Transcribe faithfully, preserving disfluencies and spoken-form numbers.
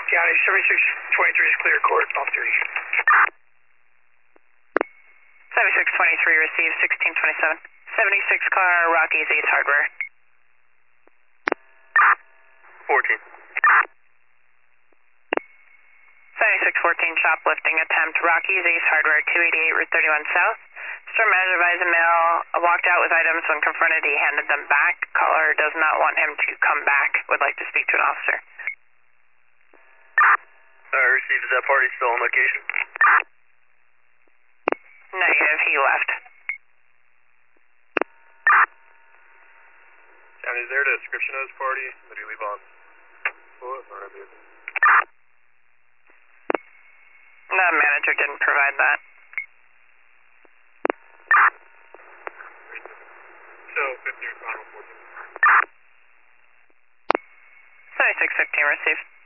County, seventy-six twenty-three is clear, court, off duty. seventy-six twenty-three received, sixteen twenty-seven. seventy-six car, Rocky's Ace Hardware. fourteen. seventy-six fourteen shoplifting attempt, Rocky's Ace Hardware, two eighty-eight Route thirty-one South. Store manager advised the male walked out with items. When confronted, he handed them back. Caller does not want him to come back. Would like to speak to an officer. Uh, received, is that party still on location? Negative, he left. County, is there a description of this party that he leave on? The manager didn't provide that. So, fifteen, final fourteen. seventy-six fifteen received.